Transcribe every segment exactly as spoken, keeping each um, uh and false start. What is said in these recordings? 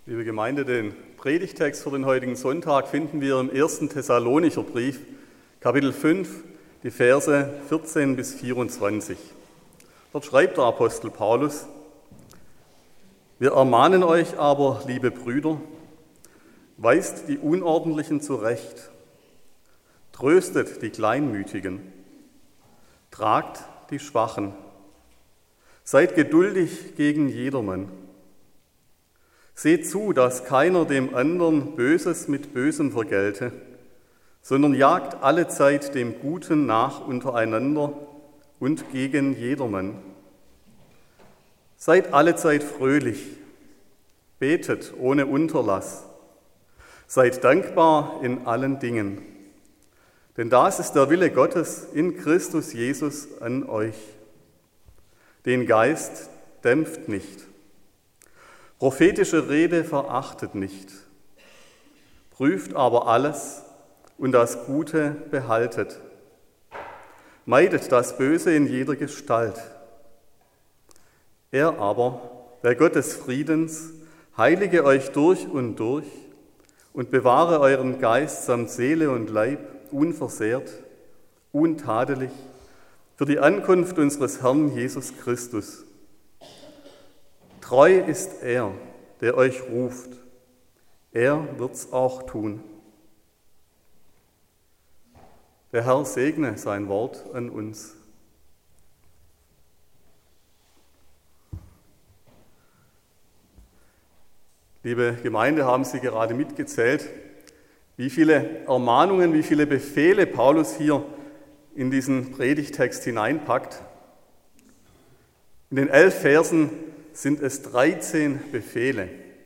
Liebe Gemeinde, den Predigtext für den heutigen Sonntag finden wir im ersten Thessalonicher Brief, Kapitel fünf, die Verse vierzehn bis vierundzwanzig. Dort schreibt der Apostel Paulus: Wir ermahnen euch aber, liebe Brüder, weist die Unordentlichen zurecht, tröstet die Kleinmütigen, tragt die Schwachen, seid geduldig gegen jedermann. Seht zu, dass keiner dem anderen Böses mit Bösem vergelte, sondern jagt allezeit dem Guten nach untereinander und gegen jedermann. Seid allezeit fröhlich, betet ohne Unterlass, seid dankbar in allen Dingen, denn das ist der Wille Gottes in Christus Jesus an euch. Den Geist dämpft nicht. Prophetische Rede verachtet nicht, prüft aber alles und das Gute behaltet. Meidet das Böse in jeder Gestalt. Er aber, der Gott des Friedens, heilige euch durch und durch und bewahre euren Geist samt Seele und Leib unversehrt, untadelig, für die Ankunft unseres Herrn Jesus Christus. Treu ist er, der euch ruft. Er wird's auch tun. Der Herr segne sein Wort an uns. Liebe Gemeinde, haben Sie gerade mitgezählt, wie viele Ermahnungen, wie viele Befehle Paulus hier in diesen Predigtext hineinpackt? In den elf Versen sind es dreizehn Befehle.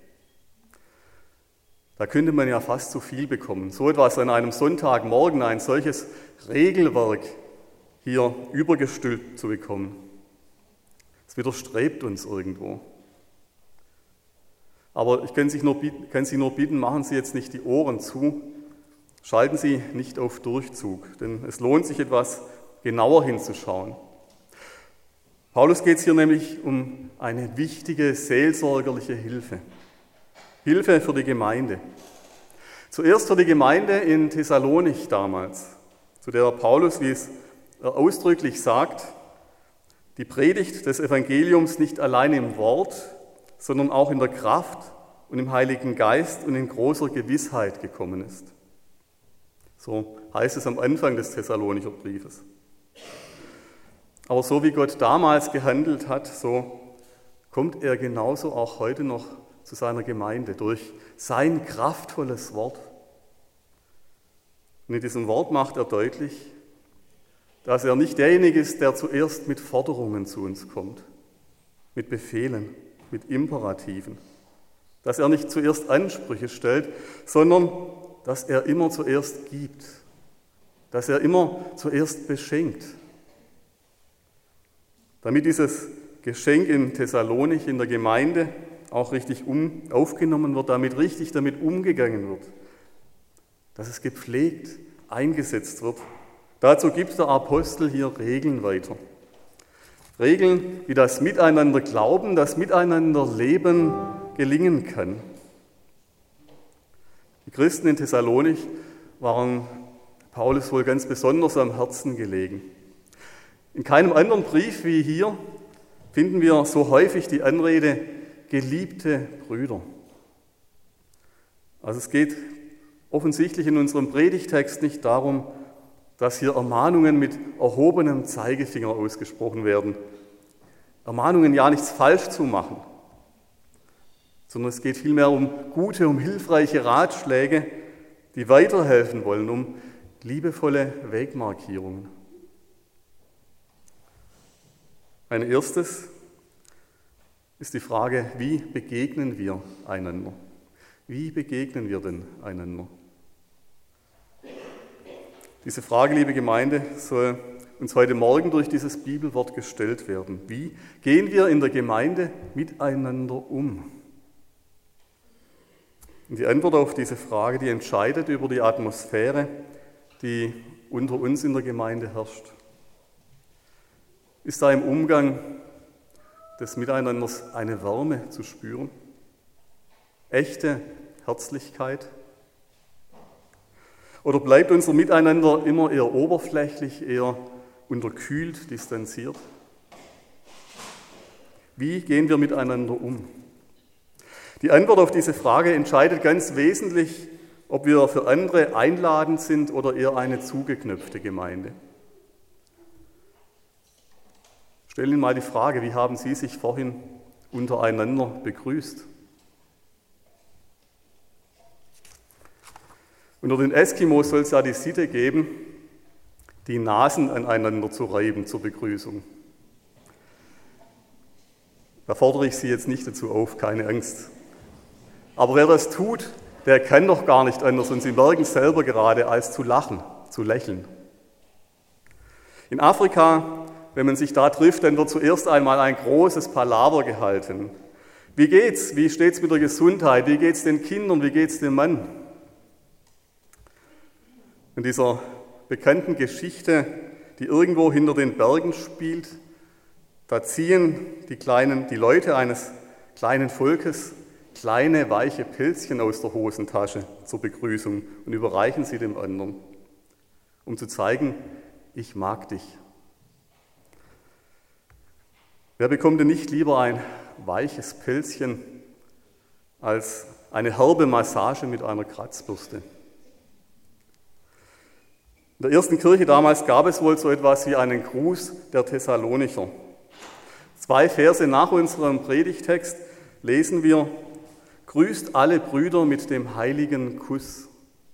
Da könnte man ja fast zu viel bekommen. So etwas an einem Sonntagmorgen, ein solches Regelwerk hier übergestülpt zu bekommen. Es widerstrebt uns irgendwo. Aber ich kann Sie nur, kann Sie nur bitten, machen Sie jetzt nicht die Ohren zu, schalten Sie nicht auf Durchzug, denn es lohnt sich, etwas genauer hinzuschauen. Paulus geht es hier nämlich um eine wichtige seelsorgerliche Hilfe. Hilfe für die Gemeinde. Zuerst für die Gemeinde in Thessalonich damals, zu der Paulus, wie es er ausdrücklich sagt, die Predigt des Evangeliums nicht allein im Wort, sondern auch in der Kraft und im Heiligen Geist und in großer Gewissheit gekommen ist. So heißt es am Anfang des Thessalonicher Briefes. Aber so wie Gott damals gehandelt hat, so kommt er genauso auch heute noch zu seiner Gemeinde durch sein kraftvolles Wort. Und in diesem Wort macht er deutlich, dass er nicht derjenige ist, der zuerst mit Forderungen zu uns kommt, mit Befehlen, mit Imperativen, dass er nicht zuerst Ansprüche stellt, sondern dass er immer zuerst gibt, dass er immer zuerst beschenkt. Damit dieses Geschenk in Thessalonich in der Gemeinde auch richtig um, aufgenommen wird, damit richtig damit umgegangen wird, dass es gepflegt eingesetzt wird. Dazu gibt der Apostel hier Regeln weiter. Regeln, wie das Miteinander Glauben, das Miteinander Leben gelingen kann. Die Christen in Thessalonich waren Paulus wohl ganz besonders am Herzen gelegen. In keinem anderen Brief wie hier finden wir so häufig die Anrede geliebte Brüder. Also es geht offensichtlich in unserem Predigtext nicht darum, dass hier Ermahnungen mit erhobenem Zeigefinger ausgesprochen werden. Ermahnungen, ja nichts falsch zu machen, sondern es geht vielmehr um gute, um hilfreiche Ratschläge, die weiterhelfen wollen, um liebevolle Wegmarkierungen. Ein erstes ist die Frage, wie begegnen wir einander? Wie begegnen wir denn einander? Diese Frage, liebe Gemeinde, soll uns heute Morgen durch dieses Bibelwort gestellt werden. Wie gehen wir in der Gemeinde miteinander um? Und die Antwort auf diese Frage, die entscheidet über die Atmosphäre, die unter uns in der Gemeinde herrscht. Ist da im Umgang des Miteinanders eine Wärme zu spüren? echte Herzlichkeit? Oder bleibt unser Miteinander immer eher oberflächlich, eher unterkühlt, distanziert? Wie gehen wir miteinander um? Die Antwort auf diese Frage entscheidet ganz wesentlich, ob wir für andere einladend sind oder eher eine zugeknöpfte Gemeinde. Stellen Ihnen mal die Frage, wie haben Sie sich vorhin untereinander begrüßt? Unter den Eskimos soll es ja die Sitte geben, die Nasen aneinander zu reiben zur Begrüßung. Da fordere ich Sie jetzt nicht dazu auf, keine Angst. Aber wer das tut, der kann doch gar nicht anders und Sie merken selber gerade, als zu lachen, zu lächeln. In Afrika, wenn man sich da trifft, dann wird zuerst einmal ein großes Palaver gehalten. Wie geht's? Wie steht's mit der Gesundheit? Wie geht's den Kindern? Wie geht's dem Mann? In dieser bekannten Geschichte, die irgendwo hinter den Bergen spielt, da ziehen die, kleinen, die Leute eines kleinen Volkes kleine, weiche Pilzchen aus der Hosentasche zur Begrüßung und überreichen sie dem anderen, um zu zeigen, ich mag dich. Wer bekommt denn nicht lieber ein weiches Pilzchen als eine herbe Massage mit einer Kratzbürste? In der ersten Kirche damals gab es wohl so etwas wie einen Gruß der Thessalonicher. Zwei Verse nach unserem Predigtext lesen wir: Grüßt alle Brüder mit dem heiligen Kuss.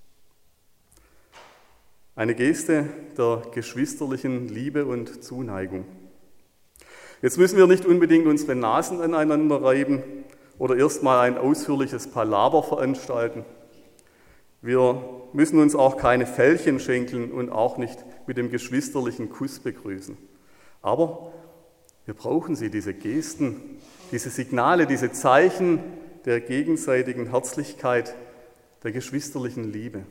Eine Geste der geschwisterlichen Liebe und Zuneigung. Jetzt müssen wir nicht unbedingt unsere Nasen aneinander reiben oder erstmal ein ausführliches Palaver veranstalten. Wir müssen uns auch keine Fellchen schenkeln und auch nicht mit dem geschwisterlichen Kuss begrüßen. Aber wir brauchen sie, diese Gesten, diese Signale, diese Zeichen der gegenseitigen Herzlichkeit, der geschwisterlichen Liebe.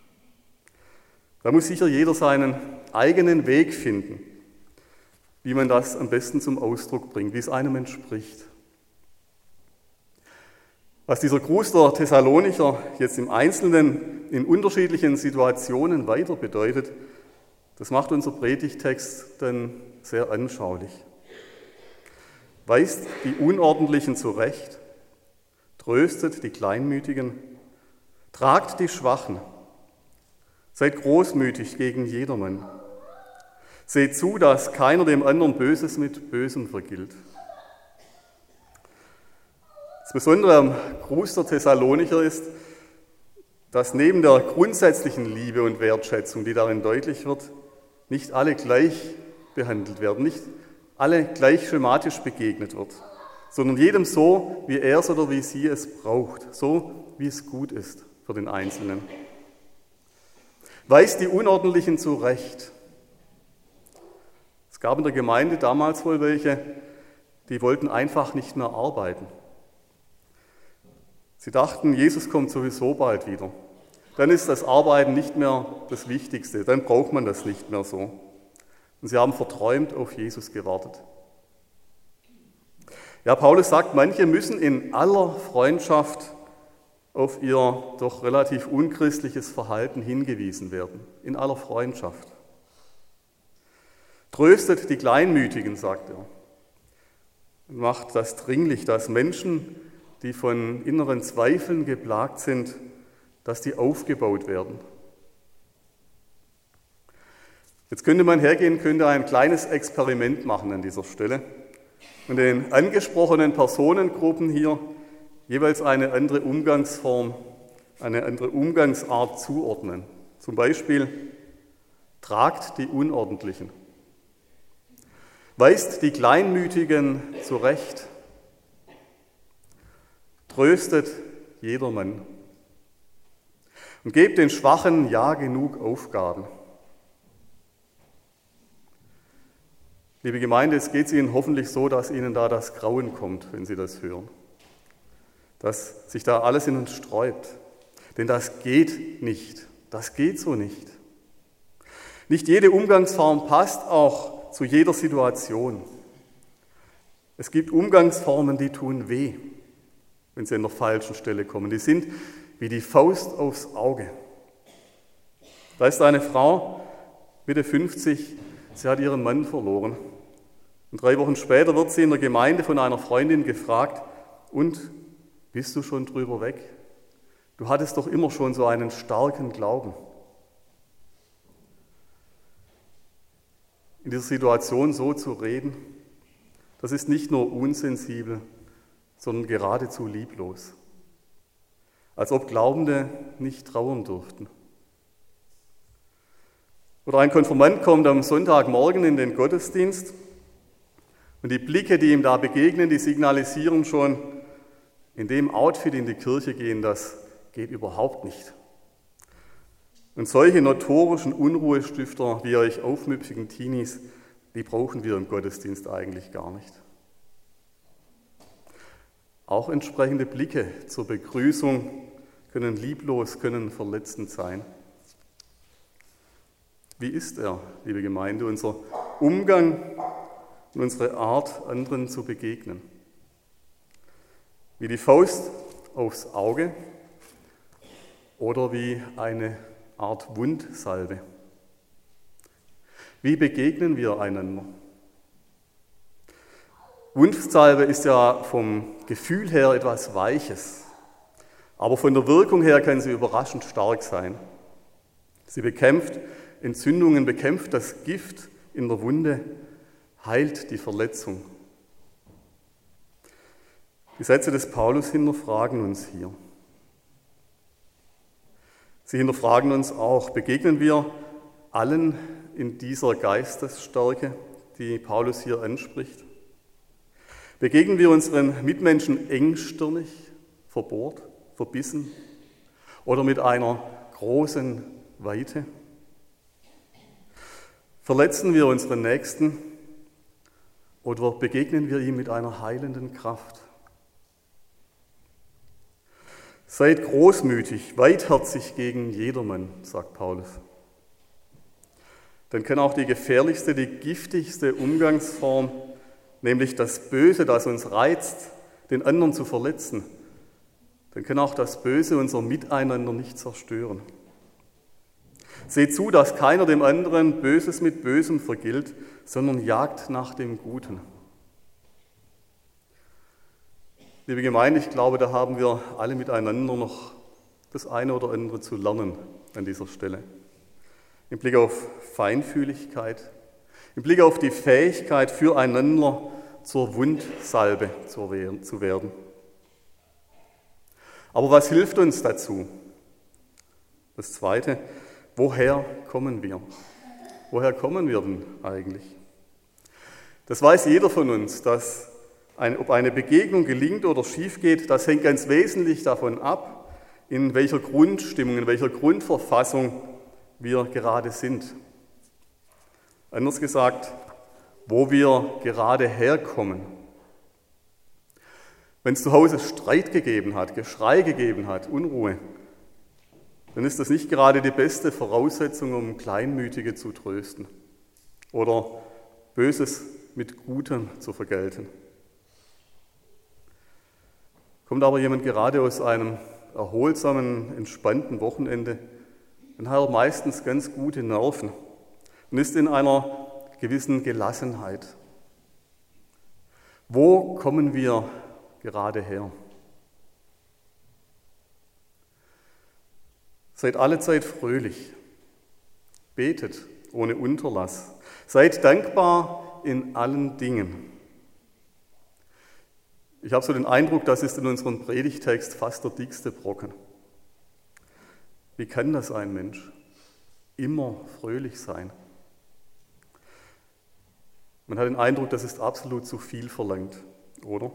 Da muss sicher jeder seinen eigenen Weg finden, wie man das am besten zum Ausdruck bringt, wie es einem entspricht. Was dieser Gruß der Thessalonicher jetzt im Einzelnen in unterschiedlichen Situationen weiter bedeutet, das macht unser Predigtext dann sehr anschaulich. Weist die Unordentlichen zurecht, tröstet die Kleinmütigen, tragt die Schwachen, seid großmütig gegen jedermann. Seht zu, dass keiner dem anderen Böses mit Bösem vergilt. Das Besondere am Gruß der Thessalonicher ist, dass neben der grundsätzlichen Liebe und Wertschätzung, die darin deutlich wird, nicht alle gleich behandelt werden, nicht alle gleich schematisch begegnet wird, sondern jedem so, wie er es oder wie sie es braucht, so wie es gut ist für den Einzelnen. Weist die Unordentlichen zurecht. Es gab in der Gemeinde damals wohl welche, die wollten einfach nicht mehr arbeiten. Sie dachten, Jesus kommt sowieso bald wieder. Dann ist das Arbeiten nicht mehr das Wichtigste, dann braucht man das nicht mehr so. Und sie haben verträumt auf Jesus gewartet. Ja, Paulus sagt, manche müssen in aller Freundschaft auf ihr doch relativ unchristliches Verhalten hingewiesen werden. In aller Freundschaft. Tröstet die Kleinmütigen, sagt er. Und macht das dringlich, dass Menschen, die von inneren Zweifeln geplagt sind, dass die aufgebaut werden. Jetzt könnte man hergehen, könnte ein kleines Experiment machen an dieser Stelle und den angesprochenen Personengruppen hier jeweils eine andere Umgangsform, eine andere Umgangsart zuordnen. Zum Beispiel, tragt die Unordentlichen, weist die Kleinmütigen zurecht, tröstet jedermann und gebt den Schwachen ja genug Aufgaben. Liebe Gemeinde, es geht Ihnen hoffentlich so, dass Ihnen da das Grauen kommt, wenn Sie das hören. Dass sich da alles in uns sträubt. Denn das geht nicht. Das geht so nicht. Nicht jede Umgangsform passt auch zu jeder Situation. Es gibt Umgangsformen, die tun weh. wenn sie an der falschen Stelle kommen. Die sind wie die Faust aufs Auge. Da ist eine Frau, Mitte fünfzig, sie hat ihren Mann verloren. Und drei Wochen später wird sie in der Gemeinde von einer Freundin gefragt, und bist du schon drüber weg? Du hattest doch immer schon so einen starken Glauben. In dieser Situation so zu reden, das ist nicht nur unsensibel, sondern geradezu lieblos. Als ob Glaubende nicht trauern durften. Oder ein Konfirmand kommt am Sonntagmorgen in den Gottesdienst und die Blicke, die ihm da begegnen, die signalisieren schon, in dem Outfit in die Kirche gehen, das geht überhaupt nicht. Und solche notorischen Unruhestifter wie euch aufmüpfigen Teenies, die brauchen wir im Gottesdienst eigentlich gar nicht. Auch entsprechende Blicke zur Begrüßung können lieblos, können verletzend sein. Wie ist er, liebe Gemeinde, unser Umgang und unsere Art, anderen zu begegnen? Wie die Faust aufs Auge oder wie eine Art Wundsalbe? Wie begegnen wir einander? Wundsalbe ist ja vom Gefühl her etwas Weiches, aber von der Wirkung her kann sie überraschend stark sein. Sie bekämpft Entzündungen, bekämpft das Gift in der Wunde, heilt die Verletzung. Die Sätze des Paulus hinterfragen uns hier. Sie hinterfragen uns auch, begegnen wir allen in dieser Geistesstärke, die Paulus hier anspricht? Begegnen wir unseren Mitmenschen engstirnig, verbohrt, verbissen oder mit einer großen Weite? Verletzen wir unseren Nächsten oder begegnen wir ihm mit einer heilenden Kraft? Seid großmütig, weitherzig gegen jedermann, sagt Paulus. Dann kann auch die gefährlichste, die giftigste Umgangsform, nämlich das Böse, das uns reizt, den anderen zu verletzen, dann kann auch das Böse unser Miteinander nicht zerstören. Seht zu, dass keiner dem anderen Böses mit Bösem vergilt, sondern jagt nach dem Guten. Liebe Gemeinde, ich glaube, da haben wir alle miteinander noch das eine oder andere zu lernen an dieser Stelle. Im Blick auf Feinfühligkeit, im Blick auf die Fähigkeit, füreinander zur Wundsalbe zu werden. Aber was hilft uns dazu? Das Zweite, woher kommen wir? Woher kommen wir denn eigentlich? Das weiß jeder von uns, dass ein, ob eine Begegnung gelingt oder schief geht, das hängt ganz wesentlich davon ab, in welcher Grundstimmung, in welcher Grundverfassung wir gerade sind. Anders gesagt, wo wir gerade herkommen. Wenn es zu Hause Streit gegeben hat, Geschrei gegeben hat, Unruhe, dann ist das nicht gerade die beste Voraussetzung, um Kleinmütige zu trösten oder Böses mit Gutem zu vergelten. Kommt aber jemand gerade aus einem erholsamen, entspannten Wochenende, dann hat er meistens ganz gute Nerven und ist in einer gewissen Gelassenheit. Wo kommen wir gerade her? Seid allezeit fröhlich, betet ohne Unterlass, seid dankbar in allen Dingen. Ich habe so den Eindruck, das ist in unserem Predigtext fast der dickste Brocken. Wie kann das ein Mensch immer fröhlich sein? Man hat den Eindruck, das ist absolut zu viel verlangt, oder?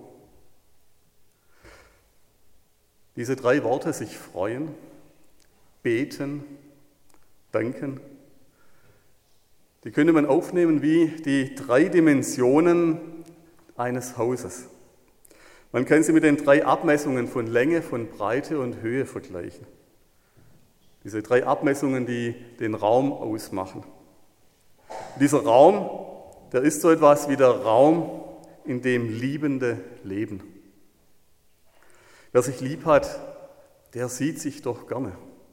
Diese drei Worte, sich freuen, beten, danken, die könnte man aufnehmen wie die drei Dimensionen eines Hauses. Man kann sie mit den drei Abmessungen von Länge, von Breite und Höhe vergleichen. Diese drei Abmessungen, die den Raum ausmachen. Und dieser Raum, der ist so etwas wie der Raum, in dem Liebende leben. Wer sich lieb hat, der sieht sich doch gerne.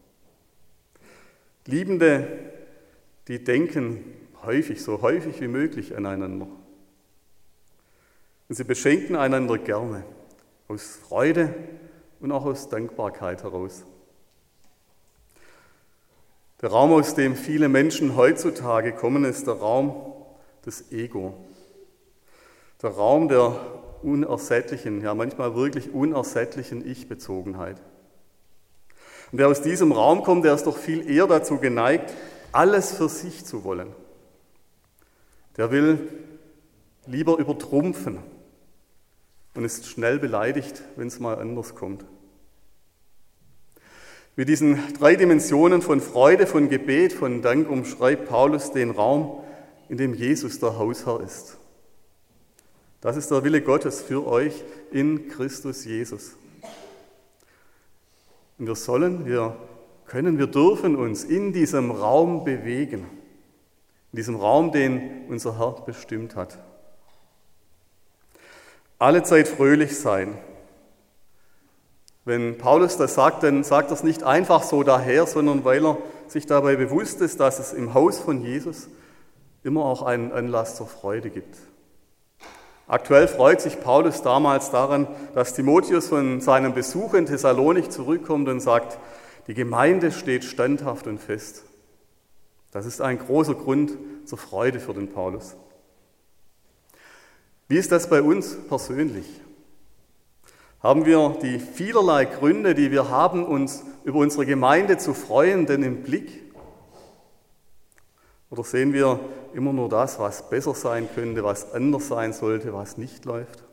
Liebende, die denken häufig, so häufig wie möglich aneinander. Und sie beschenken einander gerne, aus Freude und auch aus Dankbarkeit heraus. Der Raum, aus dem viele Menschen heutzutage kommen, ist der Raum des Ego. Der Raum der unersättlichen, ja manchmal wirklich unersättlichen Ich-Bezogenheit. Und wer aus diesem Raum kommt, der ist doch viel eher dazu geneigt, alles für sich zu wollen. Der will lieber übertrumpfen und ist schnell beleidigt, wenn es mal anders kommt. Mit diesen drei Dimensionen von Freude, von Gebet, von Dank umschreibt Paulus den Raum, in dem Jesus der Hausherr ist. Das ist der Wille Gottes für euch in Christus Jesus. Und wir sollen, wir können, wir dürfen uns in diesem Raum bewegen. In diesem Raum, den unser Herr bestimmt hat. Allezeit fröhlich sein. Wenn Paulus das sagt, dann sagt er es nicht einfach so daher, sondern weil er sich dabei bewusst ist, dass es im Haus von Jesus immer auch einen Anlass zur Freude gibt. Aktuell freut sich Paulus damals daran, dass Timotheus von seinem Besuch in Thessalonich zurückkommt und sagt, die Gemeinde steht standhaft und fest. Das ist ein großer Grund zur Freude für den Paulus. Wie ist das bei uns persönlich? Haben wir die vielerlei Gründe, die wir haben, uns über unsere Gemeinde zu freuen, denn im Blick? Oder sehen wir immer nur das, was besser sein könnte, was anders sein sollte, was nicht läuft?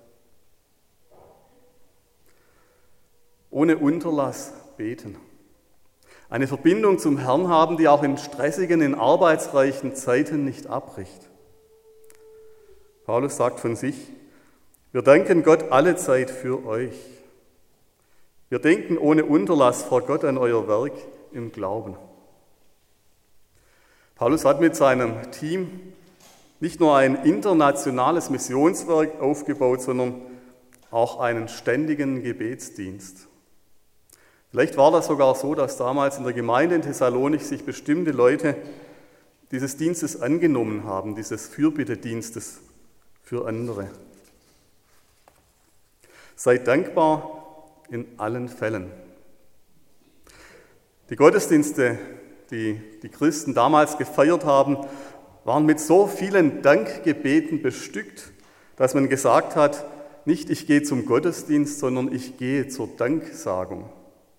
Ohne Unterlass beten. Eine Verbindung zum Herrn haben, die auch in stressigen, in arbeitsreichen Zeiten nicht abbricht. Paulus sagt von sich, wir danken Gott allezeit für euch. Wir denken ohne Unterlass vor Gott an euer Werk im Glauben. Paulus hat mit seinem Team nicht nur ein internationales Missionswerk aufgebaut, sondern auch einen ständigen Gebetsdienst. Vielleicht war das sogar so, dass damals in der Gemeinde in Thessalonich sich bestimmte Leute dieses Dienstes angenommen haben, dieses Fürbittedienstes für andere. Seid dankbar in allen Fällen. Die Gottesdienste, die die Christen damals gefeiert haben, waren mit so vielen Dankgebeten bestückt, dass man gesagt hat, nicht ich gehe zum Gottesdienst, sondern ich gehe zur Danksagung.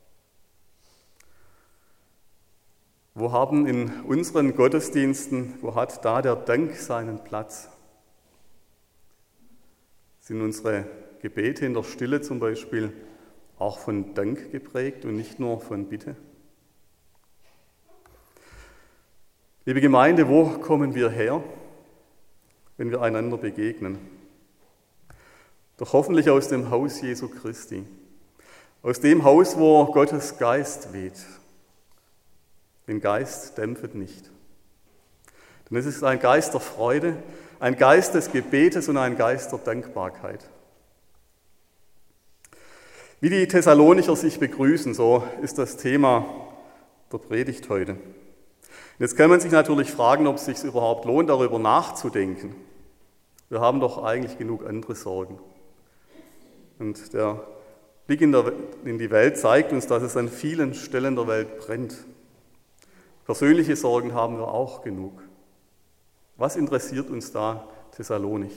Wo haben in unseren Gottesdiensten, wo hat da der Dank seinen Platz? Sind unsere Gebete in der Stille zum Beispiel auch von Dank geprägt und nicht nur von Bitte? Liebe Gemeinde, wo kommen wir her, wenn wir einander begegnen? Doch hoffentlich aus dem Haus Jesu Christi, aus dem Haus, wo Gottes Geist weht. Den Geist dämpft nicht. Denn es ist ein Geist der Freude, ein Geist des Gebetes und ein Geist der Dankbarkeit. Wie die Thessalonicher sich begrüßen, so ist das Thema der Predigt heute. Jetzt kann man sich natürlich fragen, ob es sich überhaupt lohnt, darüber nachzudenken. Wir haben doch eigentlich genug andere Sorgen. Und der Blick in, der, in die Welt zeigt uns, dass es an vielen Stellen der Welt brennt. Persönliche Sorgen haben wir auch genug. Was interessiert uns da Thessalonich?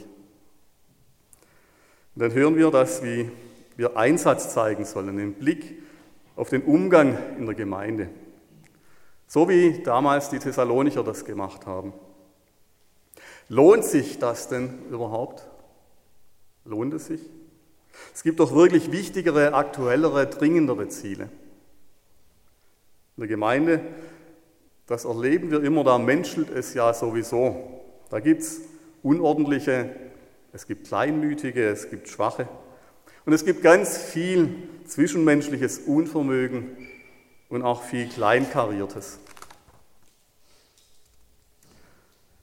Und dann hören wir, dass wie wir Einsatz zeigen sollen im Blick auf den Umgang in der Gemeinde. So wie damals die Thessalonicher das gemacht haben. Lohnt sich das denn überhaupt? Lohnt es sich? Es gibt doch wirklich wichtigere, aktuellere, dringendere Ziele. In der Gemeinde, das erleben wir immer, da menschelt es ja sowieso. Da gibt es Unordentliche, es gibt Kleinmütige, es gibt Schwache. Und es gibt ganz viel zwischenmenschliches Unvermögen und auch viel Kleinkariertes.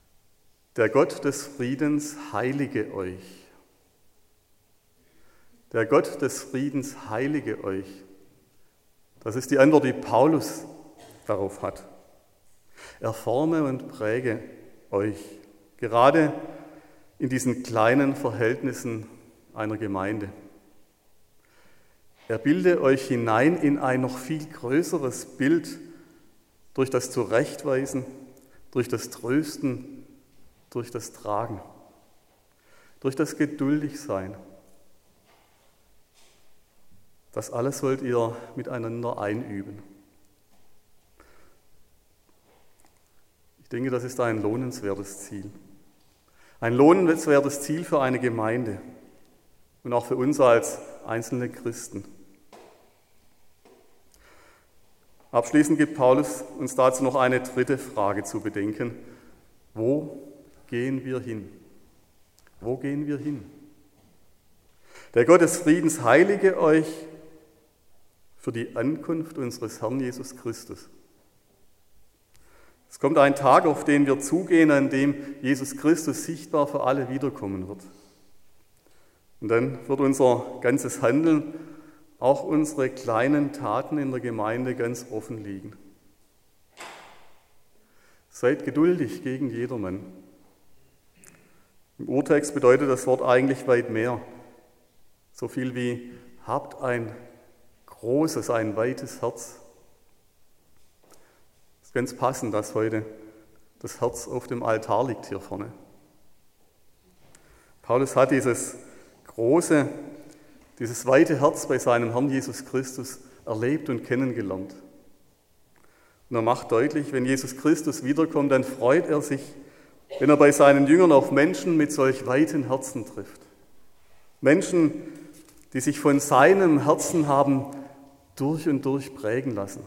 Der Gott des Friedens heilige euch. Der Gott des Friedens heilige euch. Das ist die Antwort, die Paulus darauf hat. Er forme und präge euch, gerade in diesen kleinen Verhältnissen einer Gemeinde. Er bilde euch hinein in ein noch viel größeres Bild durch das Zurechtweisen, durch das Trösten, durch das Tragen, durch das Geduldigsein. Das alles sollt ihr miteinander einüben. Ich denke, das ist ein lohnenswertes Ziel. Ein lohnenswertes Ziel für eine Gemeinde und auch für uns als einzelne Christen. Abschließend gibt Paulus uns dazu noch eine dritte Frage zu bedenken. Wo gehen wir hin? Wo gehen wir hin? Der Gott des Friedens heilige euch für die Ankunft unseres Herrn Jesus Christus. Es kommt ein Tag, auf den wir zugehen, an dem Jesus Christus sichtbar für alle wiederkommen wird. Und dann wird unser ganzes Handeln, auch unsere kleinen Taten in der Gemeinde ganz offen liegen. Seid geduldig gegen jedermann. Im Urtext bedeutet das Wort eigentlich weit mehr. So viel wie habt ein großes, ein weites Herz. Es ist ganz passend, dass heute das Herz auf dem Altar liegt hier vorne. Paulus hat dieses große, dieses weite Herz bei seinem Herrn Jesus Christus erlebt und kennengelernt. Und er macht deutlich, wenn Jesus Christus wiederkommt, dann freut er sich, wenn er bei seinen Jüngern auf Menschen mit solch weiten Herzen trifft. Menschen, die sich von seinem Herzen haben durch und durch prägen lassen.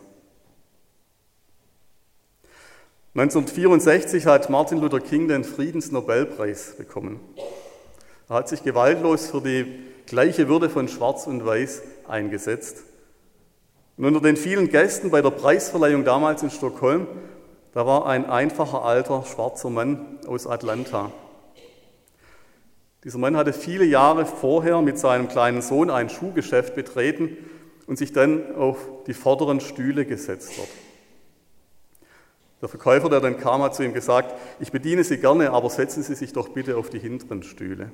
neunzehnhundertvierundsechzig hat Martin Luther King den Friedensnobelpreis bekommen. Er hat sich gewaltlos für die gleiche Würde von Schwarz und Weiß eingesetzt. Und unter den vielen Gästen bei der Preisverleihung damals in Stockholm, da war ein einfacher, alter, schwarzer Mann aus Atlanta. Dieser Mann hatte viele Jahre vorher mit seinem kleinen Sohn ein Schuhgeschäft betreten und sich dann auf die vorderen Stühle gesetzt dort. Der Verkäufer, der dann kam, hat zu ihm gesagt, ich bediene Sie gerne, aber setzen Sie sich doch bitte auf die hinteren Stühle.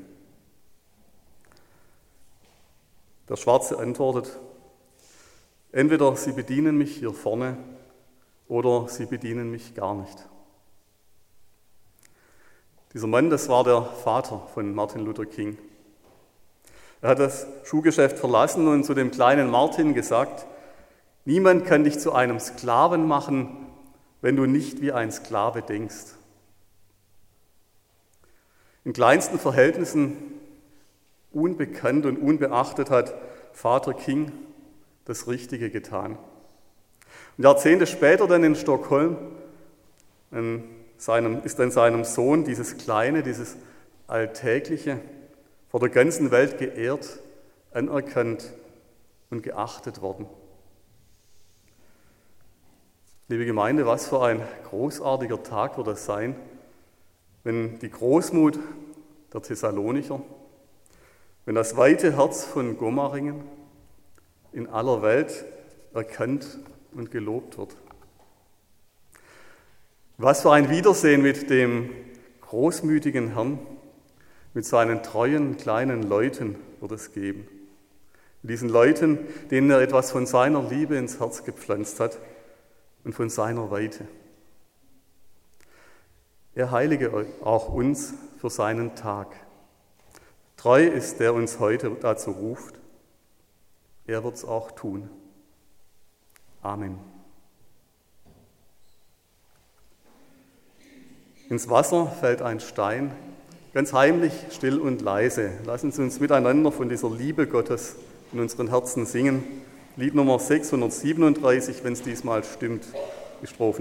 Der Schwarze antwortet, entweder Sie bedienen mich hier vorne oder Sie bedienen mich gar nicht. Dieser Mann, das war der Vater von Martin Luther King. Er hat das Schuhgeschäft verlassen und zu dem kleinen Martin gesagt, niemand kann dich zu einem Sklaven machen, wenn du nicht wie ein Sklave denkst. In kleinsten Verhältnissen, unbekannt und unbeachtet, hat Vater King das Richtige getan. Und Jahrzehnte später dann in Stockholm in seinem, ist dann seinem Sohn dieses Kleine, dieses Alltägliche vor der ganzen Welt geehrt, anerkannt und geachtet worden. Liebe Gemeinde, was für ein großartiger Tag wird es sein, wenn die Großmut der Thessalonicher, wenn das weite Herz von Gomaringen in aller Welt erkannt und gelobt wird. Was für ein Wiedersehen mit dem großmütigen Herrn, mit seinen treuen kleinen Leuten wird es geben. Mit diesen Leuten, denen er etwas von seiner Liebe ins Herz gepflanzt hat und von seiner Weite. Er heilige auch uns für seinen Tag. Treu ist der uns heute dazu ruft. Er wird es auch tun. Amen. Ins Wasser fällt ein Stein, ganz heimlich, still und leise. Lassen Sie uns miteinander von dieser Liebe Gottes in unseren Herzen singen. Lied Nummer sechshundertsiebenunddreißig, wenn es diesmal stimmt, die Strophen